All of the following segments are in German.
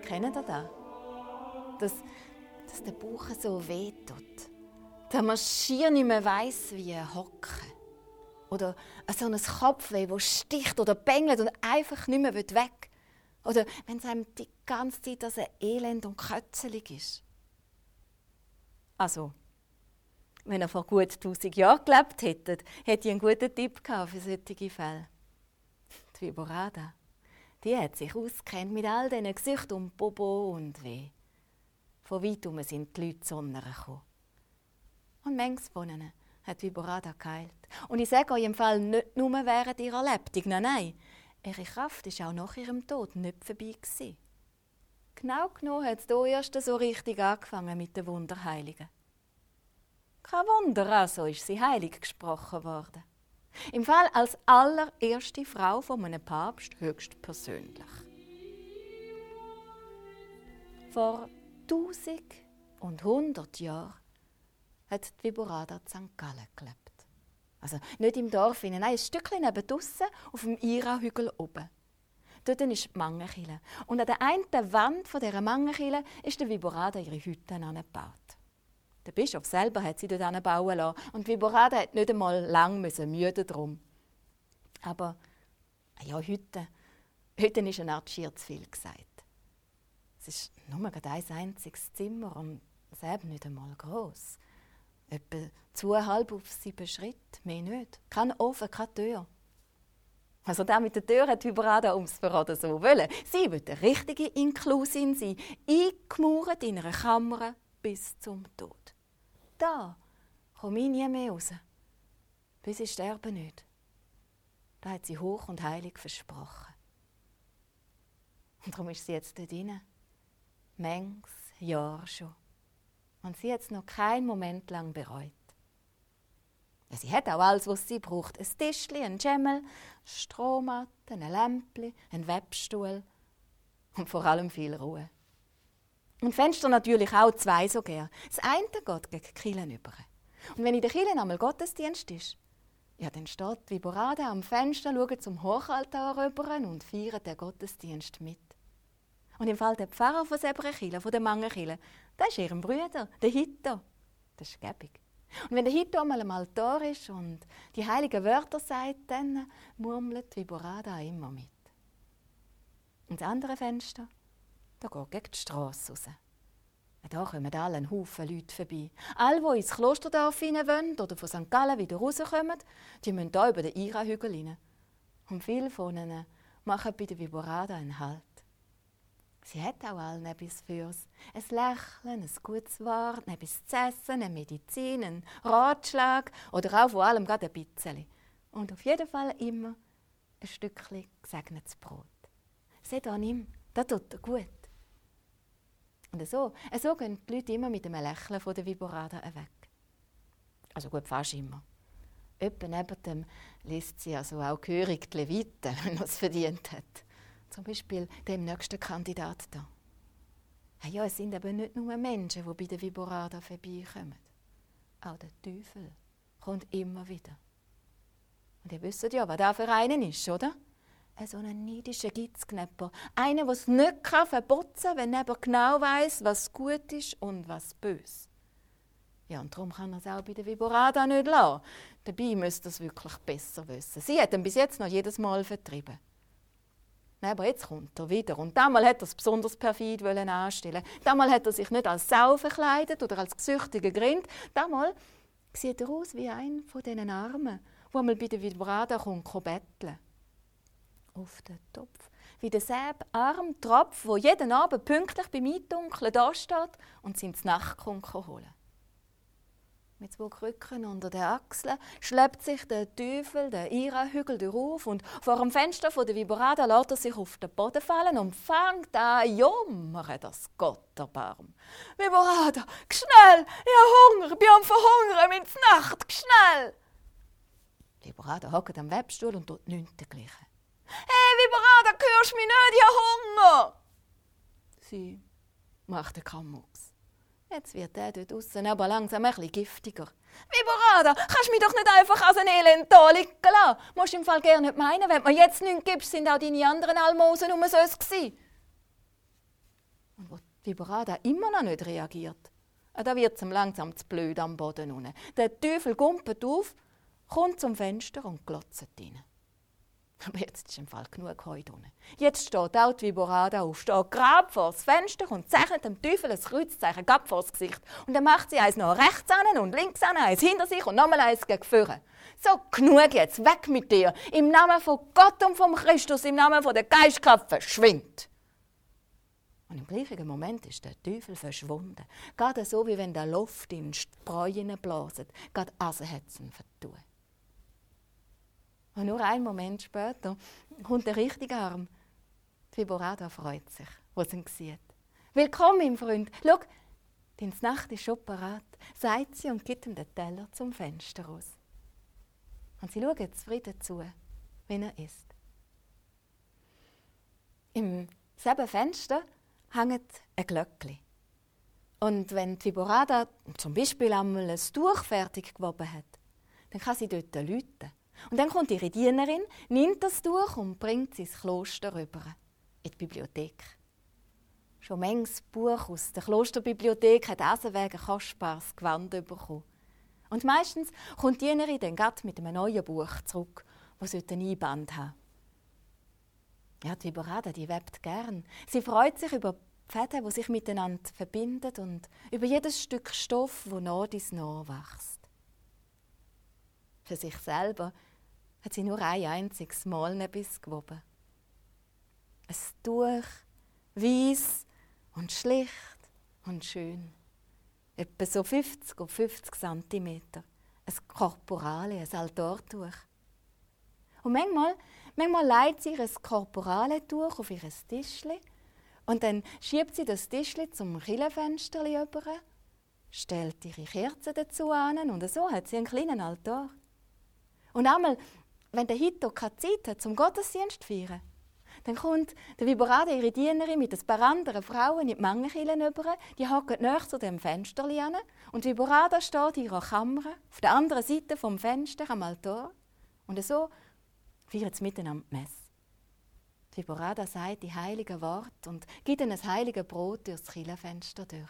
Kennt ihr das? Dass der Bauch so wehtut. Dass man schier nicht mehr weiss, wie hocken. Oder so ein Kopfweh, das sticht oder bängelt und einfach nicht mehr weg. Oder wenn es einem die ganze Zeit als elend und kötzelig ist. Also, wenn ihr vor gut 1000 Jahren gelebt hättet, hätte ich einen guten Tipp gehabt für solche Fälle. Die Viborada, die hat sich ausgekannt mit all diesen Gesichtern und Bobo und Weh. Von weitem sind die Leute zu Sonne gekommen. Und manches von ihnen hat Viborada geheilt. Und ich sage euch im Fall nicht nur während ihrer Lebtung, nein, ihre Kraft war auch nach ihrem Tod nicht vorbei gewesen. Genau genommen hat es hier erst so richtig angefangen mit den Wunderheiligen. Kein Wunder, also ist sie heilig gesprochen worden. Im Fall als allererste Frau von einem Papst höchstpersönlich. Vor 1100 Jahren hat die Viborada in St. Gallen gelebt. Also nicht im Dorf, nein, ein Stückchen neben draussen auf dem Ira-Hügel oben. Dort ist die Mangenkille. Und an der einen Wand dieser Mangenkille ist der Viborada ihre Hütte angebaut. Der Bischof selber hat sie dort anbauen lassen. Und die Viborada hat nicht einmal lang müde drum. Aber ja, Hütte ist eine Art schier zu viel gesagt. Es ist nur ein einziges Zimmer und selbst nicht einmal gross. Etwa 2,5 auf 7 Schritte, mehr nicht. Kein Ofen, keine Tür. Also das mit der Tür hat Viborada ums Verraten so wollen. Sie will eine richtige Inklusin sein, eingemauert in einer Kammer bis zum Tod. Da komme ich nie mehr raus, bis ich sterbe nicht. Das hat sie hoch und heilig versprochen. Und darum ist sie jetzt dort drin. Manches Jahr schon. Und sie hat es noch keinen Moment lang bereut. Ja, sie hat auch alles, was sie braucht. Ein Tischchen, ein Schemmel, Strohmatte, ein Lämpchen, ein Webstuhl und vor allem viel Ruhe. Und Fenster natürlich auch 2 so gern. Das eine geht gegen die Kirche über. Und wenn in der Kirche einmal Gottesdienst ist, ja, dann steht die Viborada am Fenster, schaut zum Hochaltar rüber und feiert den Gottesdienst mit. Und im Fall der Pfarrer von Sebrekille, von der Mangenkille, das ist ihr Bruder, der Hitto. Das ist gäbig. Und wenn der Hitto einmal am Altar ist und die heiligen Wörter sagt, dann murmelt die Viborada immer mit. Und das andere Fenster, da geht gegen die Strasse raus. Da kommen alle einen Haufen Leute vorbei. Alle, die ins Klosterdorf rein wollen oder von St. Gallen wieder rauskommen, die müssen hier über den Ira-Hügel rein. Und viele von ihnen machen bei der Viborada einen Halt. Sie hat auch allen etwas fürs. Ein Lächeln, ein gutes Wort, etwas zu essen, eine Medizin, einen Ratschlag oder auch vor allem gerade ein bisschen. Und auf jeden Fall immer ein Stückchen gesegnetes Brot. Seht an ihm, das tut er gut. Und so gehen die Leute immer mit einem Lächeln von der Viborada weg. Also gut, fast immer. Etwa neben dem liest sie also auch gehörig die Leviten, wenn er es verdient hat. Zum Beispiel dem nächsten Kandidat da. Ja, es sind eben nicht nur Menschen, die bei der Viborada vorbeikommen. Auch der Teufel kommt immer wieder. Und ihr wisst ja, was das für einen ist, oder? So ein neidischer Gitzknäpper. Einer, der es nicht verbotzen kann, wenn er genau weiss, was gut ist und was böse. Ja, und darum kann er es auch bei der Viborada nicht lassen. Dabei müsste er es wirklich besser wissen. Sie hat ihn bis jetzt noch jedes Mal vertrieben. Nein, aber jetzt kommt er wieder. Und damals hat er es besonders perfid anstellen. Damals hat er sich nicht als Sau verkleidet oder als gesüchtiger Grind. Damals sieht er aus wie ein von diesen Armen, der mal bei der Viborada betteln. Auf den Topf. Wie der arme Tropf, der jeden Abend pünktlich beim Eindunkeln da steht und sie ins Nachtkommen holen. Mit 2 Krücken unter den Achseln schleppt sich der Teufel den Ira-Hügel auf und vor dem Fenster der Viborada lässt er sich auf den Boden fallen und fängt an jummern, das Gott erbarm. Viborada, schnell, ich habe Hunger, ich bin am Verhungern, ins Nacht, schnell! Viborada hockt am Webstuhl und tut nichts dergleichen. Hey, Viborada, hörst du mich nicht? Ich habe Hunger! Sie macht keinen Mucks. Jetzt wird der dort draussen aber langsam ein bisschen giftiger. Viborada, kannst du mich doch nicht einfach als ein Elend da liegen lassen? Musst du im Fall gerne nicht meinen, wenn du mir jetzt nichts gibst, sind auch deine anderen Almosen umsonst gewesen. Viborada immer noch nicht reagiert. Da wird ihm langsam zu blöd am Boden unten. Der Teufel gumpelt auf, kommt zum Fenster und glotzt rein. Aber jetzt ist im Fall genug heute unten. Jetzt steht auch die Viborada auf, steht gerade vor das Fenster und zeichnet dem Teufel ein Kreuzzeichen gerade vor das Gesicht. Und dann macht sie eins noch rechts an und links an, eins hinter sich und nochmal eins gegen vorne. So, genug jetzt, weg mit dir. Im Namen von Gott und von Christus, im Namen von der Geistkraft, verschwind. Und im gleichen Moment ist der Teufel verschwunden. Gerade so, wie wenn der Luft in Spreu blaset. Gerade also hat es ihn vertun. Und nur einen Moment später kommt der richtige Arm. Die Viborada freut sich, was sie sieht. Willkommen, mein Freund. Schau, deine Nacht ist schon parat, sagt sie und gibt ihm den Teller zum Fenster raus. Und sie schauen zufrieden zu, wie er isst. Im selben Fenster hängt ein Glöckchen. Und wenn die Viborada zum Beispiel einmal ein Tuch fertig gewoben hat, dann kann sie dort läuten. Und dann kommt ihre Dienerin, nimmt das Tuch und bringt es ins Kloster rüber, in die Bibliothek. Schon manches Buch aus der Klosterbibliothek hat deswegen ein kostbares Gewand bekommen. Und meistens kommt die Dienerin dann gerade mit einem neuen Buch zurück, das einen Einband hat. Ja, die Viborada, die webt gern. Sie freut sich über die Fäden, die sich miteinander verbinden und über jedes Stück Stoff, das nach dies nach wächst. Für sich selber hat sie nur ein einziges Mal etwas gewoben. Ein Tuch, weiss und schlicht und schön. Etwa so 50 auf 50 cm. Ein Korporale, ein Altartuch. Und manchmal legt sie ihr Korporale-Tuch auf ihr Tischli und dann schiebt sie das Tischli zum Kirchenfenster über, stellt ihre Kerzen dazu an und so hat sie einen kleinen Altar. Und einmal, wenn der Hito keine Zeit hat, zum Gottesdienst zu feiern, dann kommt der Viborada, ihre Dienerin, mit ein paar anderen Frauen in die Mangenkirche rüber. Die hocken nahe zu dem Fenster an. Und die Viborada steht in ihrer Kammer, auf der anderen Seite vom Fenster am Altar. Und so feiern sie miteinander die Messe. Die Viborada sagt die heiligen Worte und gibt ihnen ein heiliges Brot durch das Kirchenfenster durch.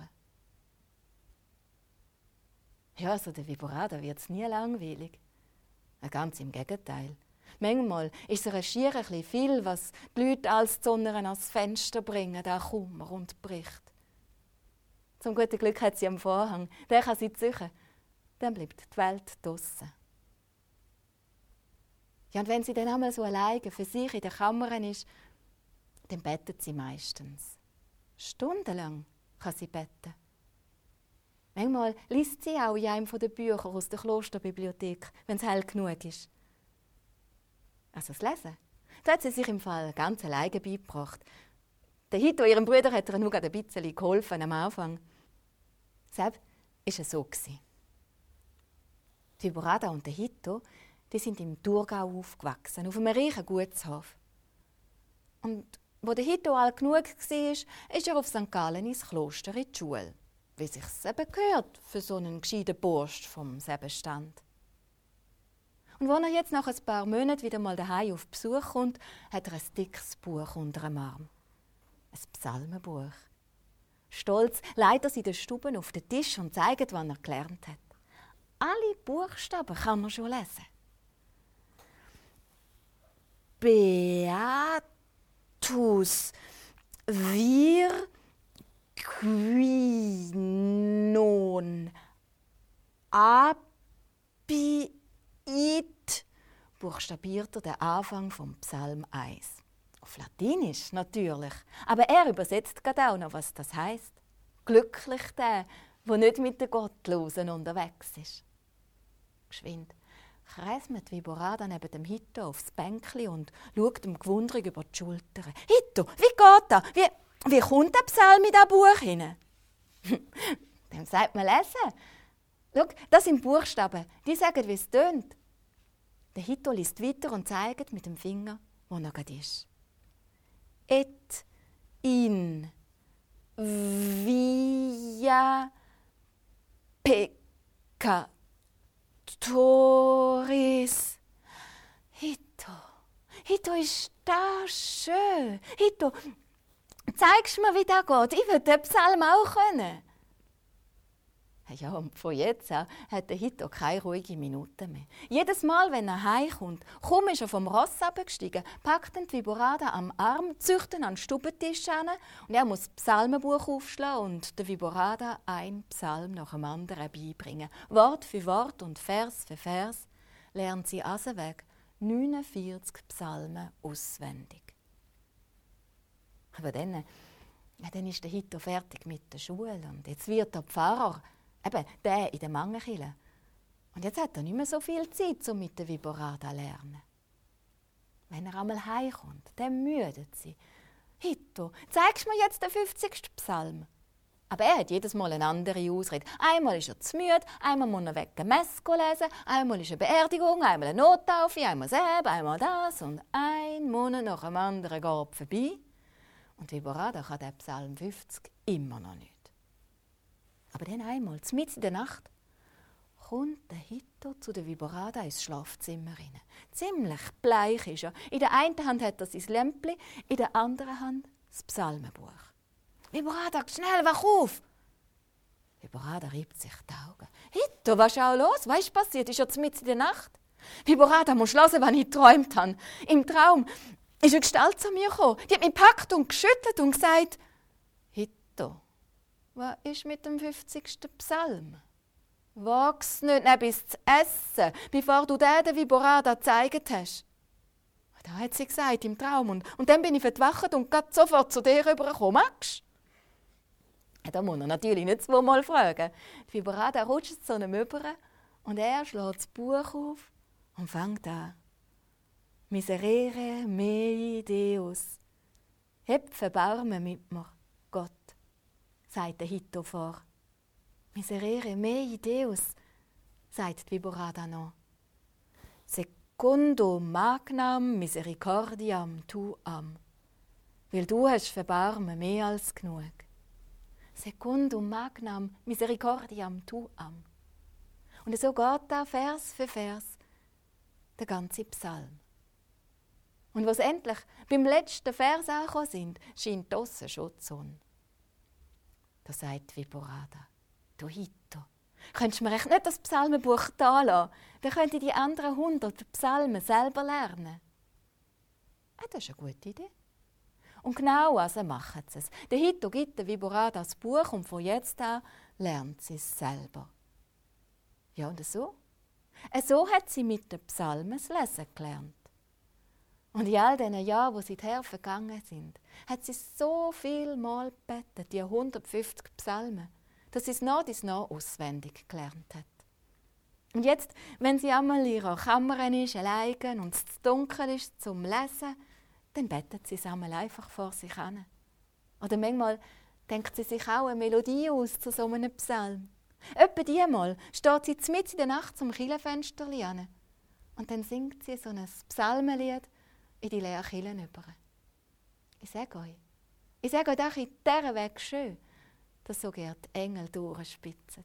Ja, also der Viborada wird es nie langweilig. Ganz im Gegenteil. Manchmal ist es schier ein bisschen viel, was die Leute als Sonne ans Fenster bringen, der Kummer und bricht. Zum guten Glück hat sie einen Vorhang, den kann sie ziehen. Dann bleibt die Welt draussen. Ja, und wenn sie dann einmal so alleine für sich in der Kammer ist, dann bettet sie meistens. Stundenlang kann sie beten. Manchmal liest sie auch in einem der Bücher aus der Klosterbibliothek, wenn es hell genug ist. Also das Lesen, da hat sie sich im Fall ganz alleine beigebracht. Der Hito, ihrem Bruder, hat ihr nur ein bisschen geholfen am Anfang. Selbst war es so. Die Viborada und der Hito, die sind im Thurgau aufgewachsen, auf einem reichen Gutshof. Und wo der Hito alt genug war, ist er auf St. Gallen ins Kloster in die Schule. Wie sich's eben gehört für so einen gescheiten Bursch vom selben Stand. Und als er jetzt nach ein paar Monaten wieder mal daheim auf Besuch kommt, hat er ein dickes Buch unter dem Arm. Ein Psalmenbuch. Stolz legt er sie in der Stube auf den Tisch und zeigt, was er gelernt hat. Alle Buchstaben kann er schon lesen. Beatus vir qui non abiit, buchstabiert er den Anfang vom Psalm 1. Auf Latinisch natürlich, aber er übersetzt gerade auch noch, was das heisst. Glücklich der nicht mit den Gottlosen unterwegs ist. Geschwind kreismet Viborada neben dem Hito aufs Bänkli und schaut ihm gewundrig über die Schulter. «Hito, wie geht das? Wie kommt der Psalm in dieses Buch hinein?» Dem sagt man lesen. Schau, das sind Buchstaben, die sagen, wie es tönt. Der Hito liest weiter und zeigt mit dem Finger, wo er gerade ist. Et in via peccatoris. Hito, ist das schön. Hito, Zeigst du mir, wie das geht? Ich will den Psalm auch können. Ja, und von jetzt an hat der Hitto keine ruhige Minute mehr. Jedes Mal, wenn er heimkommt, kaum ist er vom Ross abgestiegen, packt ihn die Viborada am Arm, züchtet ihn an den Stubentisch hin und er muss das Psalmenbuch aufschlagen und der Viborada einen Psalm nach dem anderen beibringen. Wort für Wort und Vers für Vers lernt sie Asenweg 49 Psalmen auswendig. Aber dann ist der Hitto fertig mit der Schule und jetzt wird er Pfarrer. Eben, der in der Mangenkirche. Und jetzt hat er nicht mehr so viel Zeit, um mit der Viborada zu lernen. Wenn er einmal heimkommt, dann müdet sie. Hitto, zeigst du mir jetzt den 50. Psalm? Aber er hat jedes Mal eine andere Ausrede. Einmal ist er zu müde, einmal muss er weg eine Messe lesen, einmal ist eine Beerdigung, einmal eine Nottaufe, einmal das, einmal das. Und ein Monat nach dem anderen geht vorbei. Und Viborada kann den Psalm 50 immer noch nicht. Aber dann einmal, mitten in der Nacht, kommt der Hitto zu der Viborada ins Schlafzimmer rein. Ziemlich bleich ist er. In der einen Hand hat er sein Lämpchen, in der anderen Hand das Psalmenbuch. «Viborada, schnell, wach auf!» Viborada reibt sich die Augen. «Hitto, was ist auch los? Was ist passiert? Ist er mitten in der Nacht?» «Viborada, musst du hören, was ich geträumt habe. Im Traum ist eine Gestalt zu mir gekommen. Die hat mich gepackt und geschüttelt und gesagt, ‹Hitto, was ist mit dem 50. Psalm? Wag's nicht, etwas zu essen, bevor du den Viborada gezeigt hast.›» Da hat sie gesagt, im Traum. Und dann bin ich verwacht und grad sofort zu dir rübergekommen. «Magst du?» Da muss er natürlich nicht zweimal fragen. Die Viborada rutscht zu einem über und er schlägt das Buch auf und fängt an. «Miserere mei Deus. Hab Verbarmen mit mir, Gott», sagt der Hitto vor. «Miserere mei Deus», sagt die Viborada noch. «Secundo magnam misericordiam tuam», weil du hast Verbarmen mehr als genug. «Secundo magnam misericordiam tuam». Und so geht da Vers für Vers der ganze Psalm. Und als endlich beim letzten Vers angekommen sind, scheint draussen schon die Sonne. Da sagt Viborada, «Du Hitto, könntest du mir echt nicht das Psalmenbuch da lassen? Dann könnte ich die anderen 100 Psalmen selber lernen.» Das ist eine gute Idee. Und genau also machen sie es. Der Hitto gibt der Viborada das Buch und von jetzt an lernt sie es selber. Ja, und so? So hat sie mit den Psalmen das Lesen gelernt. Und in all diesen Jahren, die seither vergangen sind, hat sie so viel Mal gebetet, die 150 Psalmen, dass sie es nach und nach auswendig gelernt hat. Und jetzt, wenn sie einmal in ihrer Kammer ist, allein und es zu dunkel ist zum Lesen, dann betet sie es einmal einfach vor sich hin. Oder manchmal denkt sie sich auch eine Melodie aus zu so einem Psalm. Etwa diesmal steht sie mitten in der Nacht zum Kirchenfenster hin und dann singt sie so ein Psalmenlied in die leeren Kirchen über. Ich sage euch, auch in dieser Weg schön, dass so gerne die Engel durchspitzen.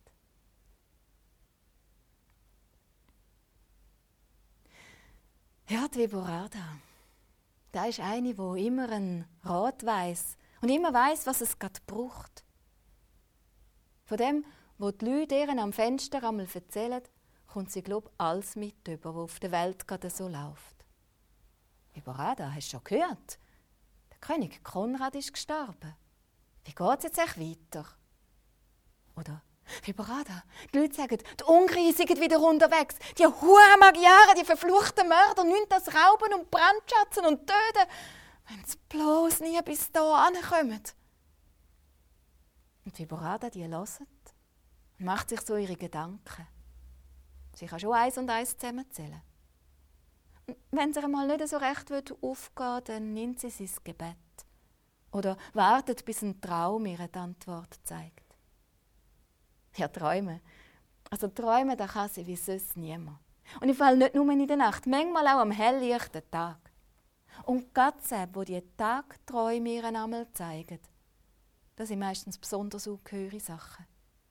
Ja, die Viborada, da ist eine, die immer einen Rat weiss und immer weiss, was es gerade braucht. Von dem, was die Leute ihr am Fenster einmal erzählen, kommt sie, glaube ich, alles mit über, was auf der Welt gerade so läuft. Viborada, hast du schon gehört? Der König Konrad ist gestorben. Wie geht es jetzt echt weiter? Oder, Viborada, die Leute sagen, die Ungarn sind wieder unterwegs. Die huren Magyaren, die verfluchten Mörder, nichts als rauben und brandschatzen und töten, wenn sie bloß nie bis da ankommen. Und Viborada, die hört und macht sich so ihre Gedanken. Sie kann schon 1 und 1 zusammenzählen. Wenn sie einmal nicht so recht aufgehen will, dann nimmt sie sein Gebet. Oder wartet, bis ein Traum ihr die Antwort zeigt. Ja, träumen. Also träumen, das kann sie wie sonst niemand. Und ich falle nicht nur in der Nacht, manchmal auch am helllichten Tag. Und gerade die, die Tagträume ihren einmal zeigen, das sind meistens besonders ungeheuere Sachen.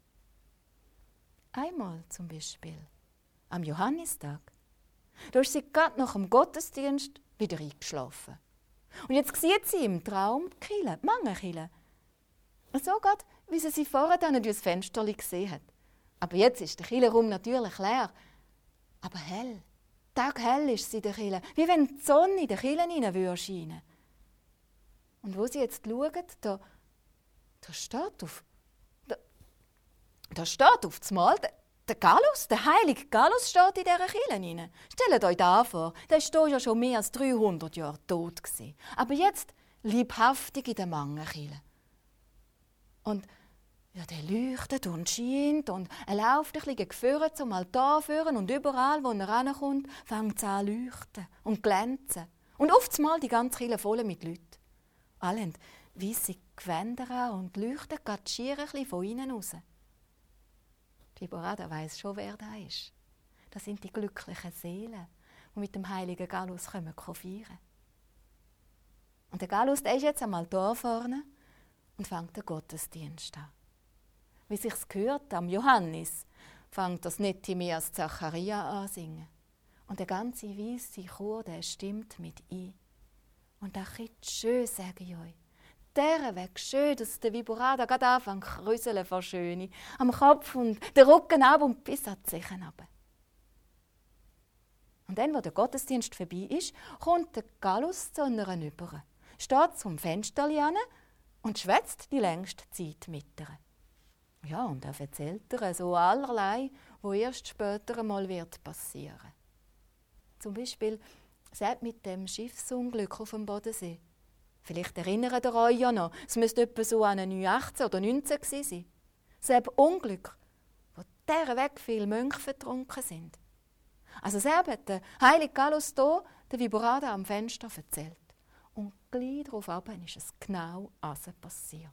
Einmal zum Beispiel, am Johannistag, da ist sie gerade nach dem Gottesdienst wieder eingeschlafen. Und jetzt sieht sie im Traum die Kille, die Mangenkille. Und so geht, wie sie vorher dann durch das Fenster gesehen hat. Aber jetzt ist der Kirchenraum natürlich leer. Aber hell, taghell ist sie in der Kirche, wie wenn die Sonne in der Kirche hinein scheinen würde. Und wo sie jetzt schauen, da steht auf das Mal der Gallus, der heilige Gallus steht in dieser Kirche hinein. Stellt euch das vor, der ist hier ja schon mehr als 300 Jahre tot gewesen. Aber jetzt leibhaftig in der Mangenkirche. Und ja, der leuchtet und scheint und er läuft ein bisschen geführt zum Altar führen und überall, wo er rankommt, fängt es an zu leuchten und glänzen. Und oftmals die ganze Kirche voll mit Leuten. Alle haben weisse Gewänder an und leuchten gerade schier ein bisschen von innen raus. Die Borada weiss schon, wer da ist. Das sind die glücklichen Seelen, die mit dem heiligen Gallus feiern können. Und der Gallus, der ist jetzt am Altar vorne und fängt den Gottesdienst an. Wie sich's gehört, am Johannes fängt das Netimias Zacharia an singen. Und der ganze weisse Chor, der stimmt mit ein. Und das ist schön, sage ich euch. Der Weg schön, dass der Viborada gerade anfängt zu krüseln vor Schöne. Am Kopf und den Rücken ab und bis an die Zechen runter. Und dann, wo der Gottesdienst vorbei ist, kommt der Gallus zu einer rüber, steht zum Fenster hin und schwätzt die längste Zeit mit ihr. Ja, und er erzählt ihr so allerlei, wo erst später einmal wird passieren. Zum Beispiel, sie hat mit dem Schiffsunglück auf dem Bodensee. Vielleicht erinnert ihr euch ja noch, es müsste etwa so an 18 oder 19 gewesen sein. Das Unglück, wo dieser Weg viele Mönche vertrunken sind. Also sie hat den heiligen Gallus hier, der Viborada am Fenster erzählt. Und gleich darauf ist es genau also passiert.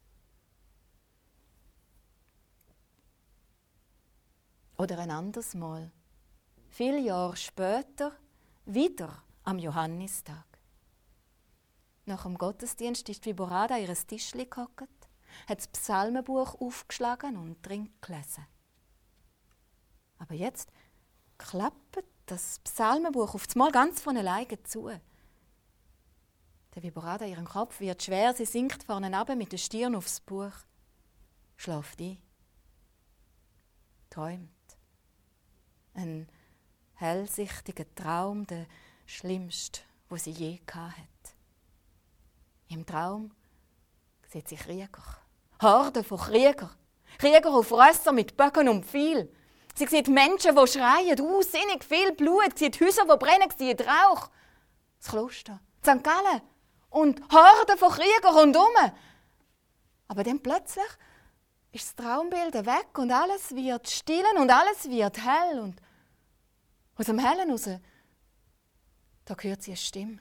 Oder ein anderes Mal, viele Jahre später, wieder am Johannistag. Nach dem Gottesdienst ist Viborada an ihr Tischli gehockt, hat das Psalmenbuch aufgeschlagen und drin gelesen. Aber jetzt klappt das Psalmenbuch auf einmal ganz von alleine zu. Der Viborada, ihren Kopf wird schwer, sie sinkt vorne runter mit der Stirn aufs Buch, schläft ein, träumt. Ein hellsichtiger Traum, der schlimmste, wo sie je hatte. Im Traum sieht sie Krieger, Horden von Kriegern, Krieger auf Rösser mit Böcken und Pfeil. Sie sieht Menschen, die schreien, sinnig viel Blut, sie sieht Häuser, die brennen, sie sieht Rauch. Das Kloster, St. Gallen und Horden von Kriegern rundherum. Aber dann plötzlich ist das Traumbild weg und alles wird still und alles wird hell. Und aus dem Hellen raus, da hört sie eine Stimme.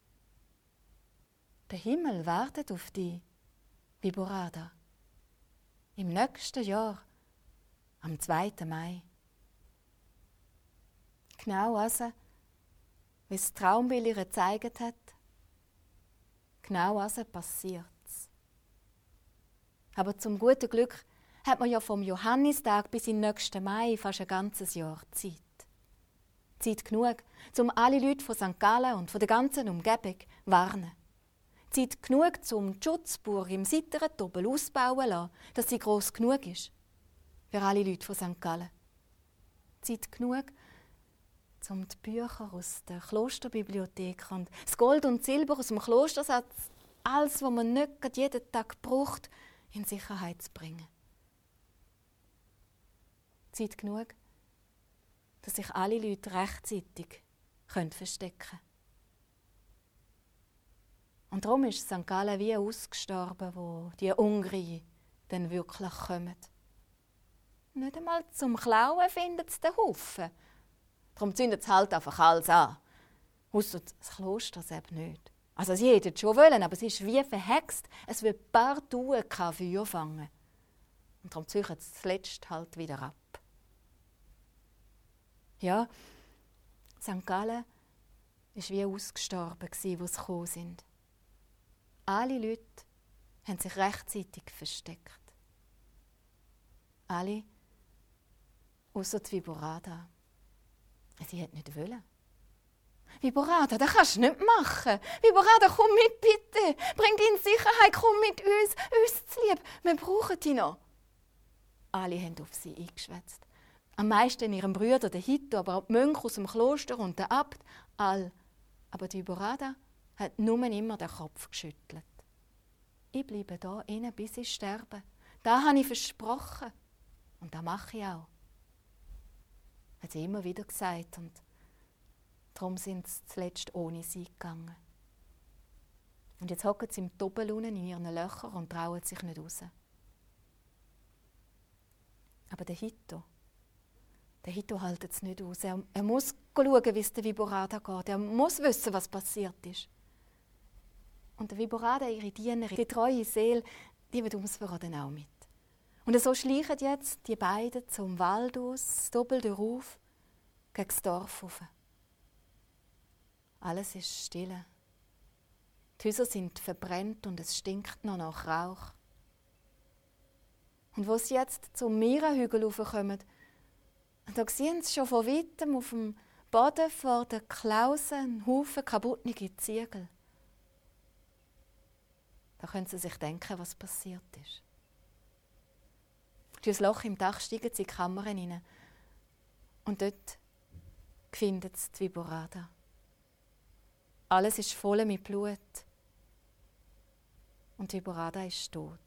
Der Himmel wartet auf dich, Viborada. Im nächsten Jahr, am 2. Mai. Genau also, wie das Traumbild ihr gezeigt hat, genau also passiert es. Aber zum guten Glück hat man ja vom Johannistag bis in den nächsten Mai fast ein ganzes Jahr Zeit. Zeit genug, um alle Leute von St. Gallen und von der ganzen Umgebung zu warnen. Zeit genug, um die Schutzburg im Sitteren oben ausbauen zu lassen, dass sie gross genug ist. Für alle Leute von St. Gallen. Zeit genug, um die Bücher aus der Klosterbibliothek und das Gold und Silber aus dem Klostersatz, alles, was man nicht jeden Tag braucht, in Sicherheit zu bringen. Zeit genug, dass sich alle Leute rechtzeitig verstecken können. Und darum ist St. Gallen wie ausgestorben, wo die Ungrien dann wirklich kommen. Nicht einmal zum Klauen findet es den Haufen. Darum zündet es halt einfach alles an. Ausser das Kloster selbst nicht. Also sie hätten es schon wollen, aber es ist wie verhext. Es wird partout kein Feuer fangen. Und darum zieht es zuletzt halt wieder ab. Ja, St. Gallen war wie ausgestorben, als sie gekommen sind. Alle Leute haben sich rechtzeitig versteckt. Alle, ausser die Viborada. Sie hat nicht wollen. Viborada, das kannst du nicht machen. Viborada, komm mit bitte. Bring dich in Sicherheit, komm mit uns zu lieb. Wir brauchen dich noch. Alle haben auf sie eingeschwätzt. Am meisten ihrem Bruder, der Hito, aber auch die Mönche aus dem Kloster und der Abt, all. Aber die Viborada hat nur immer den Kopf geschüttelt. Ich bleibe da innen, bis ich sterbe. Das habe ich versprochen. Und das mache ich auch. Hat sie immer wieder gesagt. Und darum sind sie zuletzt ohne sie gegangen. Und jetzt hocken sie im Doppel unten in ihren Löchern und trauen sich nicht raus. Aber der Hito hält es nicht aus. Er muss schauen, wie es der Viborada geht. Er muss wissen, was passiert ist. Und der Viborada, ihre Dienerin, die treue Seele, die wird dann auch mit. Und so schleichen jetzt die beiden zum Wald aus, das Doppelte rauf, gegen das Dorf rauf. Alles ist still. Die Häuser sind verbrannt und es stinkt noch nach Rauch. Und wo sie jetzt zum Mira-Hügel raufkommen, da sehen sie schon von weitem auf dem Boden vor den Klausen einen Haufen kaputte Ziegel. Da können sie sich denken, was passiert ist. Durch das Loch im Dach steigen sie in die Kammern hinein. Und dort finden sie die Viborada. Alles ist voll mit Blut. Und die Viborada ist tot.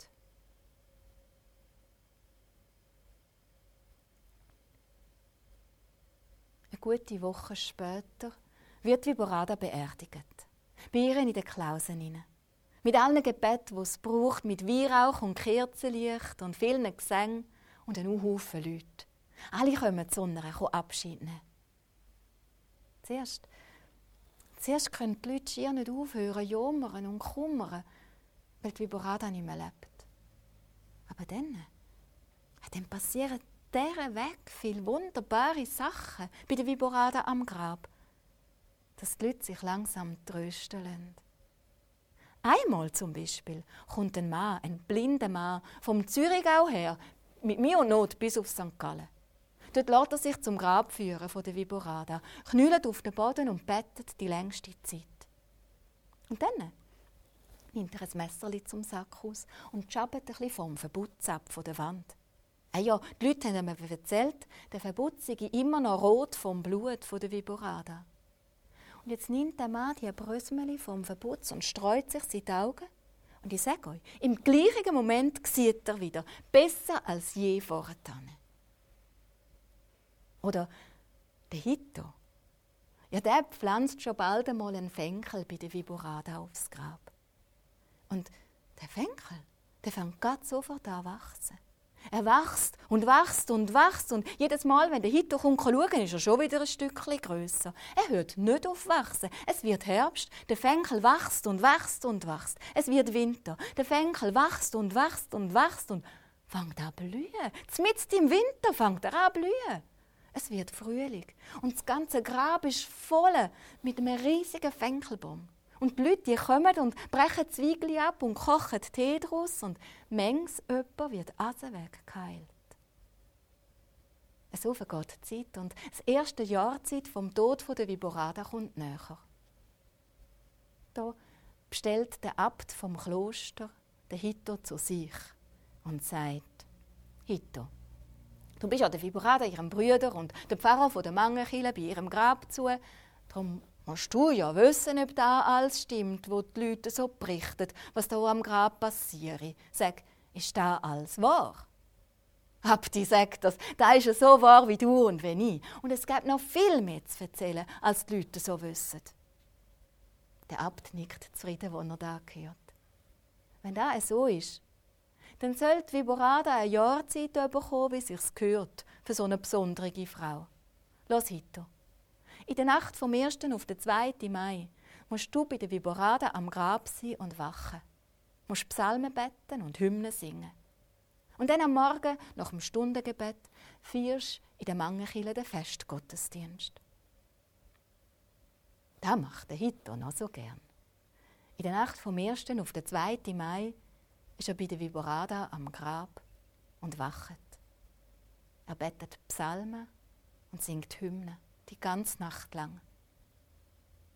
Eine gute Woche später wird Viborada beerdigt. Bei ihr in den Klausen hinein. Mit allen Gebeten, die es braucht, mit Weihrauch und Kerzenlicht und vielen Gesängen und einem Haufen Leute. Alle kommen zu ihr, Abschied nehmen. Zuerst können die Leute schier nicht aufhören, jammern und kummern, weil die Viborada nicht mehr lebt. Aber dann passieren dieser Weg viele wunderbare Sachen bei der Viborada am Grab, dass die Leute sich langsam trösten lassen. Einmal zum Beispiel kommt ein blinder Mann vom Zürichgau her, mit Mühe und Not bis auf St. Gallen. Dort lässt er sich zum Grab führen von der Viborada, knüllt auf den Boden und bettet die längste Zeit. Und dann nimmt er ein Messerli zum Sack aus und schabt ein bisschen vom Verbutz ab von der Wand. Ja, die Leute haben mir erzählt, der Verbutz sei immer noch rot vom Blut von der Viborada. Und jetzt nimmt der Mann die Brösmeli vom Verbutz und streut sich in die Augen. Und ich sage euch, im gleichen Moment sieht er wieder, besser als je vorher. Oder der Hito. Ja, der pflanzt schon bald einmal einen Fenchel bei der Viborada aufs Grab. Und der Fenchel, der fängt gerade sofort an zu wachsen. Er wächst und wächst und wächst und jedes Mal, wenn der Hito kommt, schauen, ist er schon wieder ein Stückchen grösser. Er hört nicht auf zu wachsen. Es wird Herbst, der Fenchel wächst und wächst und wächst. Es wird Winter, der Fenchel wächst und wächst und wächst und fängt an zu blühen. Mitten im Winter fängt er an zu blühen. Es wird Frühling und das ganze Grab ist voll mit einem riesigen Fenchelbaum. Und die Leute die kommen und brechen Zwiebeln ab und kochen Tee daraus und manches jemand wird Asenweg geheilt. So vergeht die Zeit und das erste Jahrzeit vom Tod der Viborada kommt näher. Da bestellt der Abt vom Kloster den Hito zu sich und sagt: Hito, du bist ja der Viborada, ihrem Bruder, und der Pfarrer von der Mangenkirche bei ihrem Grab zu. Darum musst du ja wissen, ob das alles stimmt, was die Leute so berichten, was da am Grab passiert. Sag, ist das alles wahr? Abdi sagt das ist ja so wahr wie du und wie ich. Und es gibt noch viel mehr zu erzählen, als die Leute so wissen. Der Abt nickt zufrieden, als er das hört. Wenn das so ist, dann soll die Viborada eine Jahrzeit bekommen, wie es sich gehört, für so eine besondere Frau. Los, Hito. In der Nacht vom 1. auf den 2. Mai musst du bei der Viborada am Grab sein und wachen. Du musst Psalmen beten und Hymnen singen. Und dann am Morgen, nach dem Stundengebet, feierst in der Mangenkirche den Festgottesdienst. Das macht der Hito noch so gern. In der Nacht vom 1. auf den 2. Mai ist er bei der Viborada am Grab und wacht. Er betet Psalmen und singt Hymnen die ganze Nacht lang.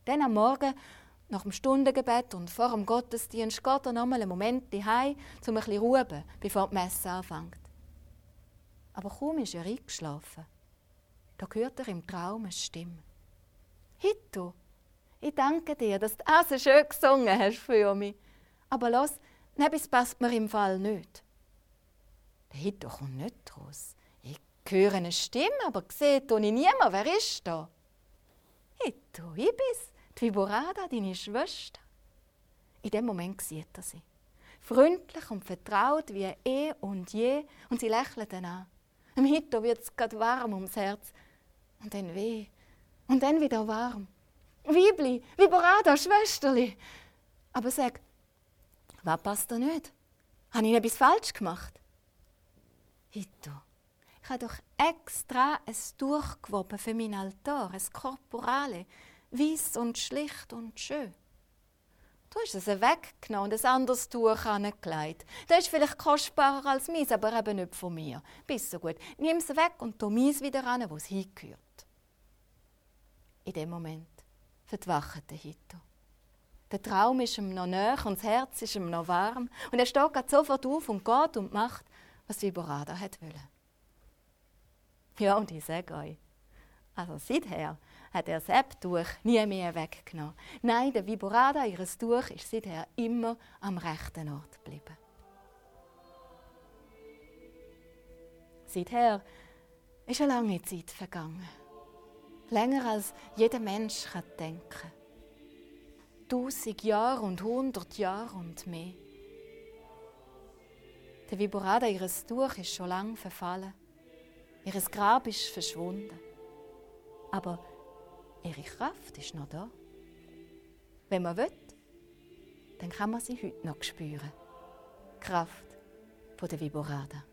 Dann am Morgen, nach dem Stundengebet und vor dem Gottesdienst, geht er noch mal einen Moment heim, um ein bisschen ruhen, bevor die Messe anfängt. Aber kaum ist er eingeschlafen, da hört er im Traum eine Stimme. «Hito, ich danke dir, dass du auch so schön gesungen hast für mich. Aber los, etwas passt mir im Fall nicht.» Der Hito kommt nicht raus. Ich höre eine Stimme, aber sehe ich niemand. Wer ist da? «Hito, ich bin's, die Viborada, deine Schwester.» In dem Moment sieht er sie. Freundlich und vertraut wie und je. Und sie lächelt ihn an. Dem Hito wird es gerade warm ums Herz. Und dann weh. Und dann wieder warm. «Weibli, Viborada, Schwesterli!» Aber sag, was passt da nicht? Habe ich etwas falsch gemacht? «Hito, ich habe doch extra ein Tuch gewoben für meinen Altar, ein Korporale, weiss und schlicht und schön. Du hast es weggenommen und ein anderes Tuch angelegt. Das ist vielleicht kostbarer als meins, aber eben nicht von mir. Bist so gut. Nimm es weg und tu meins wieder an, wo es hingehört.» In dem Moment verwacht der Hito. Der Traum ist ihm noch näher und das Herz ist ihm noch warm. Und er steht sofort auf und geht und macht, was Viborada wollte. Ja, und ich sage euch, also seither hat er das Erbtuch nie mehr weggenommen. Nein, der Viborada, ihr Tuch, ist seither immer am rechten Ort geblieben. Seither ist eine lange Zeit vergangen. Länger als jeder Mensch kann denken. 1000 Jahre und 100 Jahre und mehr. Der Viborada, ihr Tuch, ist schon lange verfallen. Ihr Grab ist verschwunden. Aber ihre Kraft ist noch da. Wenn man will, dann kann man sie heute noch spüren. Die Kraft der Viborada.